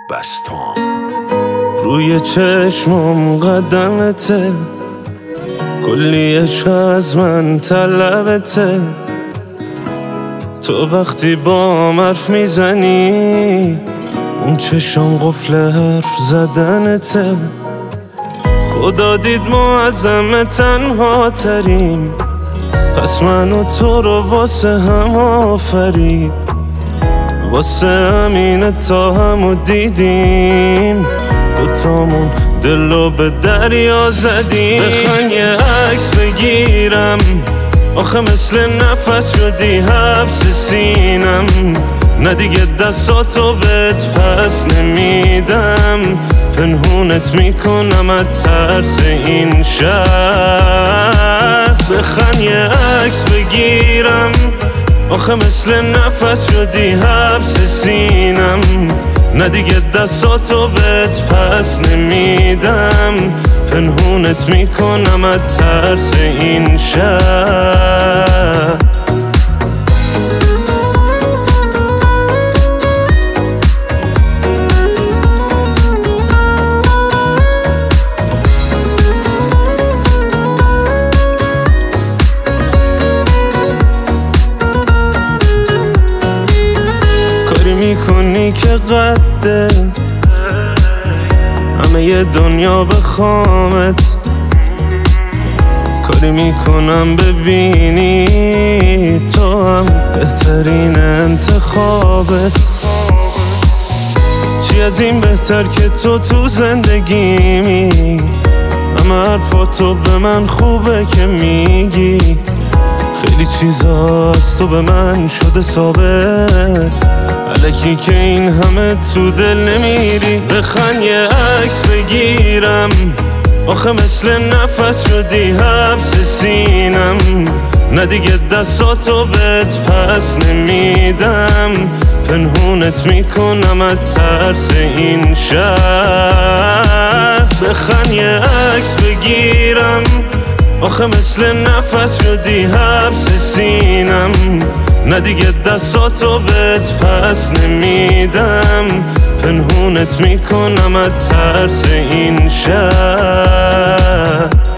بستام روی چشمم قدمته، کلی عشق از من طلبته. تو وقتی با حرف میزنی اون چشم قفل حرف زدنته. خدا دید ما از همه تنها تریم، پس من و تو رو واسه هم آفرید. واسه همینه تا همو دیدیم، دوتامون دلو به دریا زدیم. بخوان یه عکس بگیرم، آخه مثل نفس شدی حبس سینم. نه دیگه دستاتو بهت پس نمیدم، پنهونت میکنم از ترس این شب. بخوان یه عکس بگیرم، آخه مثل نفس شدی حبس سینم. نه دیگه دستاتو بهت پس نمیدم، پنهونت میکنم از ترس این شب. کاری میکنی که قده همه ی دنیا بخوامت، کاری میکنم ببینی تو هم بهترین انتخابت. چی از این بهتر که تو زندگیمی، همه حرفاتو به من خوبه که میگی. خیلی چیزا از تو به من شده ثابت، الکی که این همه تو دل نمیری. بخوان یه عکس بگیرم، آخه مثل نفس شدی حبس سینم. نه دیگه دستاتو بهت پس نمیدم، پنهونت میکنم از ترس این شب. بخوان یه عکس بگیرم، آخه مثل نفس شدی حبس سینم. نه دیگه دستاتو بهت پس نمیدم، پنهونت میکنم از ترس این شب.